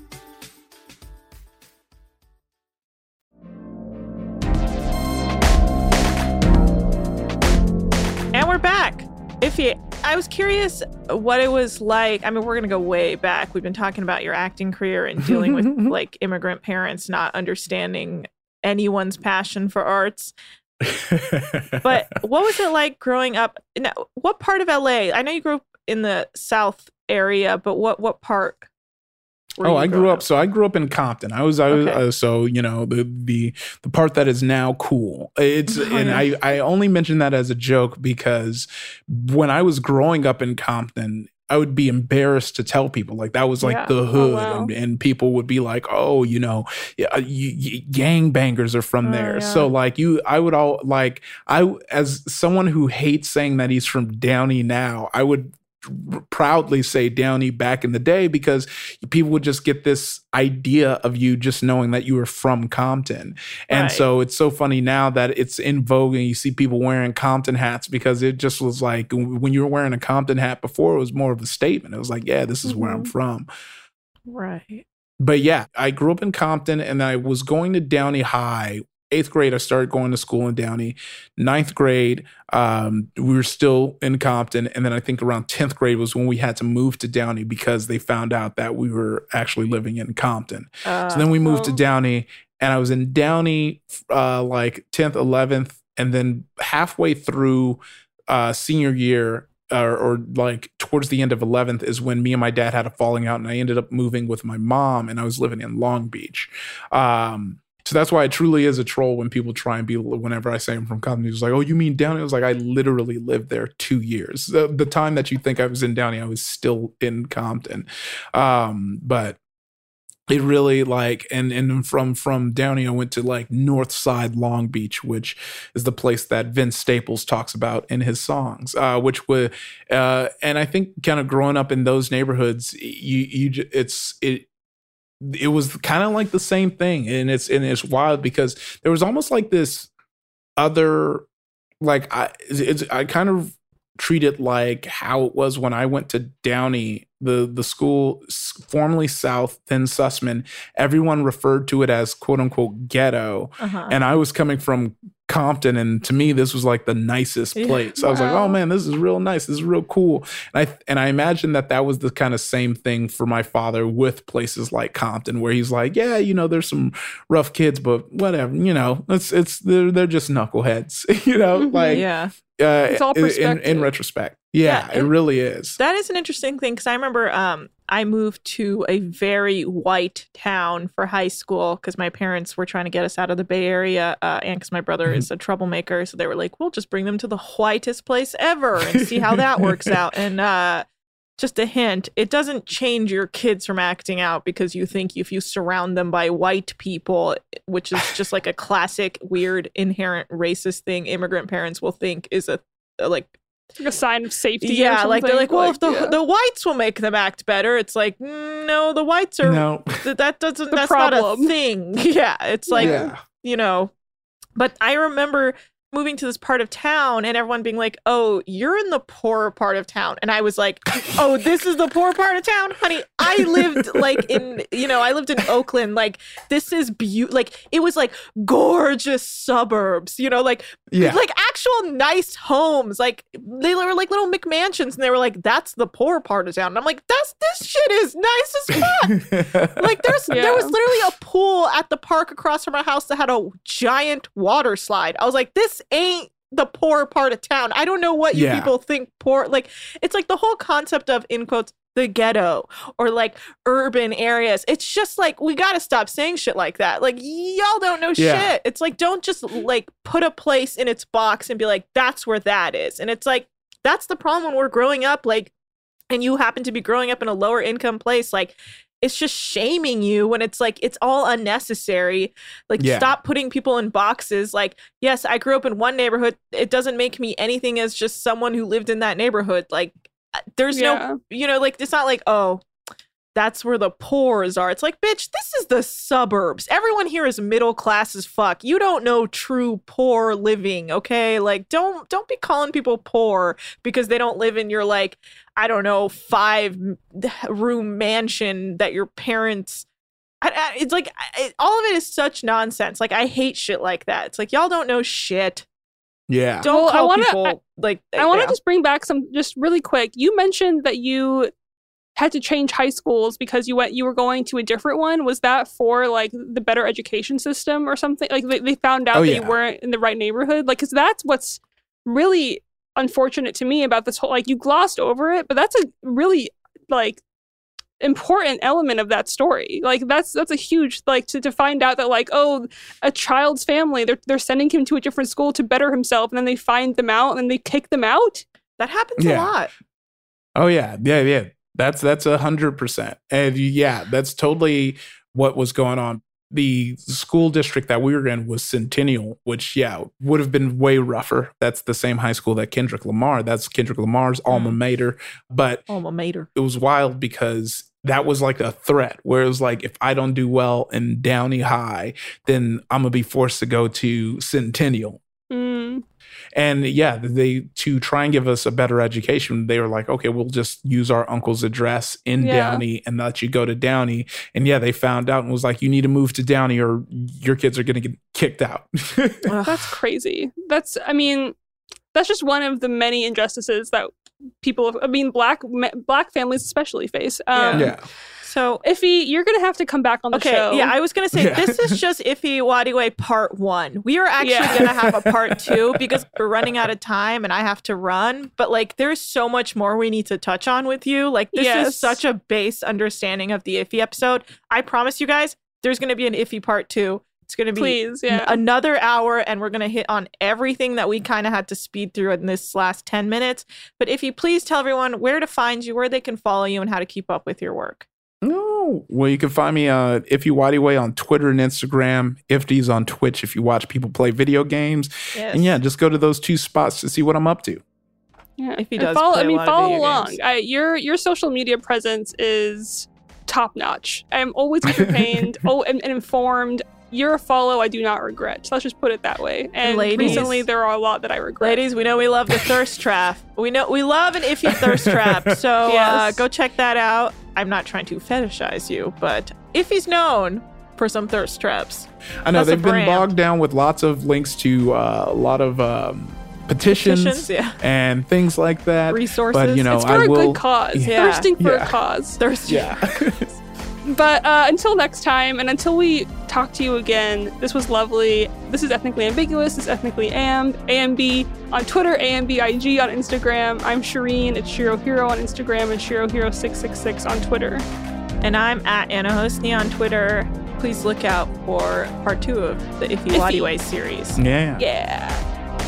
And we're back. Ify, I was curious what it was like. I mean, we're going to go way back. We've been talking about your acting career and dealing with like immigrant parents not understanding anyone's passion for arts. But what was it like growing up? Now, what part of L A? I know you grew up in the South area, but what what part? Oh, I grew up, up. So I grew up in Compton. I was, I was, okay. uh, so you know the the the part that is now cool. It's oh, and yeah. I I only mention that as a joke because when I was growing up in Compton, I would be embarrassed to tell people like that was like yeah. the hood, oh, wow. and, and people would be like, oh, you know, you, you, gangbangers are from oh, there. Yeah. So like you, I would all like I as someone who hates saying that he's from Downey now, I would proudly say Downey back in the day because people would just get this idea of you just knowing that you were from Compton. And right. so it's so funny now that it's in vogue and you see people wearing Compton hats because it just was like when you were wearing a Compton hat before, it was more of a statement. It was like, yeah, this is mm-hmm. where I'm from. Right. But yeah, I grew up in Compton and I was going to Downey High eighth grade, I started going to school in Downey. Ninth grade, um, we were still in Compton. And then I think around tenth grade was when we had to move to Downey because they found out that we were actually living in Compton. Uh, so then we moved oh. to Downey, and I was in Downey uh, like tenth, eleventh, and then halfway through uh, senior year, Or, or like towards the end of eleventh is when me and my dad had a falling out, and I ended up moving with my mom, and I was living in Long Beach. Um, so that's why it truly is a troll when people try and be, whenever I say I'm from Compton, it's like, oh, you mean Downey? I was like, I literally lived there two years. The, the time that you think I was in Downey, I was still in Compton. Um, but it really like, and and from from Downey, I went to like North Side Long Beach, which is the place that Vince Staples talks about in his songs, uh, which were, uh, and I think kind of growing up in those neighborhoods, you you it's it. It was kind of like the same thing, and it's and it's wild because there was almost like this other, like I it's I kind of treat it like how it was when I went to Downey, the the school formerly South, then Sussman. Everyone referred to it as quote unquote ghetto, uh-huh. and I was coming from Compton, and to me this was like the nicest place. Yeah, wow. I was like, oh man, this is real nice, this is real cool. And I and I imagine that that was the kind of same thing for my father with places like Compton, where he's like, yeah, you know, there's some rough kids, but whatever, you know, it's it's they're they're just knuckleheads, you know, like yeah. Uh, it's all perspective. In, in retrospect. Yeah, yeah, it really is. That is an interesting thing because I remember um, I moved to a very white town for high school because my parents were trying to get us out of the Bay Area, uh, and because my brother mm-hmm. is a troublemaker. So they were like, we'll just bring them to the whitest place ever and see how that works out. And uh, just a hint, it doesn't change your kids from acting out because you think if you surround them by white people, which is just like a classic, weird, inherent racist thing immigrant parents will think is a, a like, like a sign of safety. Yeah, or like they're like, well, like, if the yeah. the whites will make them act better, it's like, mm, no, the whites are no. th- that doesn't the that's problem. not a thing. Yeah, it's like yeah. you know. But I remember moving to this part of town and everyone being like, oh, you're in the poor part of town. And I was like, oh, this is the poor part of town? Honey, I lived like in, you know, I lived in Oakland. Like, this is beautiful. Like, it was like gorgeous suburbs, you know, like, yeah. like actual nice homes. Like, they were like little McMansions. And they were like, that's the poor part of town. And I'm like, that's, this shit is nice as fuck. Like, there's, yeah. there was literally a pool at the park across from our house that had a giant water slide. I was like, this ain't the poor part of town. I don't know what you yeah. people think poor, like it's like the whole concept of, in quotes, the ghetto or like urban areas. It's just like, we got to stop saying shit like that. Like, y'all don't know yeah. shit. It's like, don't just like put a place in its box and be like, that's where that is. And it's like, that's the problem when we're growing up, like, and you happen to be growing up in a lower income place, like, it's just shaming you when it's like, it's all unnecessary. Like, yeah. stop putting people in boxes. Like, yes, I grew up in one neighborhood. It doesn't make me anything as just someone who lived in that neighborhood. Like, there's yeah. no, you know, like, it's not like, oh, that's where the poors are. It's like, bitch, this is the suburbs. Everyone here is middle class as fuck. You don't know true poor living, okay? Like, don't don't be calling people poor because they don't live in your, like, I don't know, five room mansion that your parents. I, I, it's like, it, all of it is such nonsense. Like, I hate shit like that. It's like, y'all don't know shit. Yeah. Don't well, call I wanna, people I, like. I want to yeah. just bring back some, just really quick. You mentioned that you had to change high schools because you went, you were going to a different one. Was that for like the better education system or something? Like they, they found out oh, that yeah. you weren't in the right neighborhood. Like, cause that's what's really unfortunate to me about this whole, like you glossed over it, but that's a really like important element of that story. Like that's, that's a huge, like to, to find out that like, oh, a child's family, they're, they're sending him to a different school to better himself. And then they find them out and then they kick them out. That happens yeah. a lot. Oh yeah. Yeah. Yeah. That's that's a hundred percent. And yeah, that's totally what was going on. The school district that we were in was Centennial, which, yeah, would have been way rougher. That's the same high school that Kendrick Lamar, that's Kendrick Lamar's mm. alma mater. But alma mater. It was wild because that was like a threat where it was like, if I don't do well in Downey High, then I'm going to be forced to go to Centennial. Mm. And yeah, they to try and give us a better education, they were like, okay, we'll just use our uncle's address in yeah. Downey and let you go to Downey. And yeah, they found out and was like, you need to move to Downey or your kids are going to get kicked out. That's crazy. That's, I mean, that's just one of the many injustices that people, I mean, black black families especially face. Um, yeah. yeah. So, Iffy, you're going to have to come back on the okay, show. Yeah, I was going to say, yeah. this is just Iffy Wadiwe part one. We are actually yeah. going to have a part two because we're running out of time and I have to run. But, like, there's so much more we need to touch on with you. Like, this yes. is such a base understanding of the Iffy episode. I promise you guys, there's going to be an Iffy part two. It's going to be Please, yeah. another hour, and we're going to hit on everything that we kind of had to speed through in this last ten minutes. But if you please tell everyone where to find you, where they can follow you, and how to keep up with your work. No. Well, you can find me uh, Iffy Wadiwe on Twitter and Instagram. Ifty's on Twitch if you watch people play video games. Yes. And yeah, just go to those two spots to see what I'm up to. Yeah, if he does, follow, play I mean, a lot follow of along. I, your your social media presence is top notch. I'm always entertained, oh, and, and informed. You're a follow I do not regret. So let's just put it that way. And ladies, recently there are a lot that I regret. Ladies, we know we love the thirst trap. We know we love an Iffy thirst trap. So yes. uh, go check that out. I'm not trying to fetishize you, but Iffy's known for some thirst traps. I know That's they've been bogged down with lots of links to uh, a lot of um, petitions, petitions yeah. and things like that. Resources. But you know, it's for I a will, good cause. Yeah. Thirsting for yeah. a cause. Thirsting. Yeah. But uh, until next time, and until we talk to you again, this was lovely. This is Ethnically Ambiguous. This is Ethnically Am, A M B on Twitter, A M B I G on Instagram. I'm Shireen. It's Shiro Hero on Instagram and Shiro Hero six six six on Twitter. And I'm at Anna Hosni on Twitter. Please look out for part two of the Iffy Wadiwe series. Yeah. Yeah.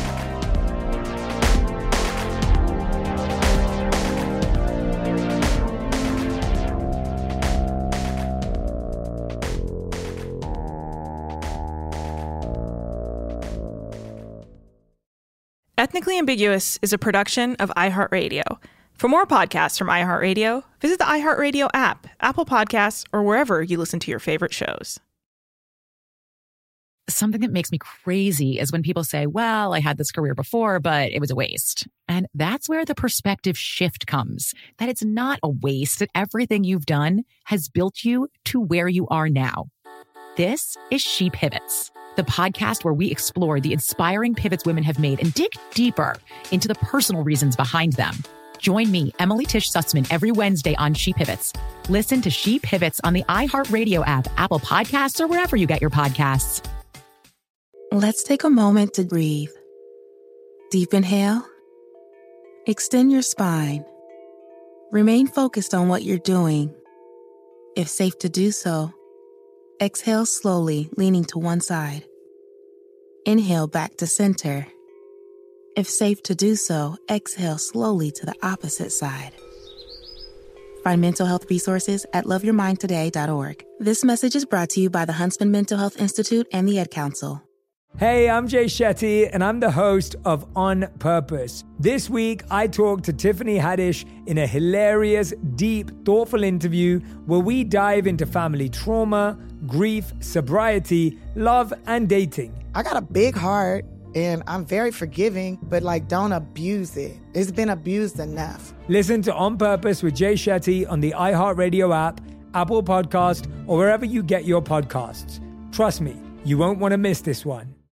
Ethnically Ambiguous is a production of iHeartRadio. For more podcasts from iHeartRadio, visit the iHeartRadio app, Apple Podcasts, or wherever you listen to your favorite shows. Something that makes me crazy is when people say, well, I had this career before, but it was a waste. And that's where the perspective shift comes, that it's not a waste, that everything you've done has built you to where you are now. This is She Pivots, the podcast where we explore the inspiring pivots women have made and dig deeper into the personal reasons behind them. Join me, Emily Tish Sussman, every Wednesday on She Pivots. Listen to She Pivots on the iHeartRadio app, Apple Podcasts, or wherever you get your podcasts. Let's take a moment to breathe. Deep inhale. Extend your spine. Remain focused on what you're doing. If safe to do so, exhale slowly, leaning to one side. Inhale back to center. If safe to do so, exhale slowly to the opposite side. Find mental health resources at love your mind today dot org. This message is brought to you by the Huntsman Mental Health Institute and the Ad Council. Hey, I'm Jay Shetty, and I'm the host of On Purpose. This week, I talked to Tiffany Haddish in a hilarious, deep, thoughtful interview where we dive into family trauma, grief, sobriety, love, and dating. I got a big heart, and I'm very forgiving, but, like, don't abuse it. It's been abused enough. Listen to On Purpose with Jay Shetty on the iHeartRadio app, Apple Podcast, or wherever you get your podcasts. Trust me, you won't want to miss this one.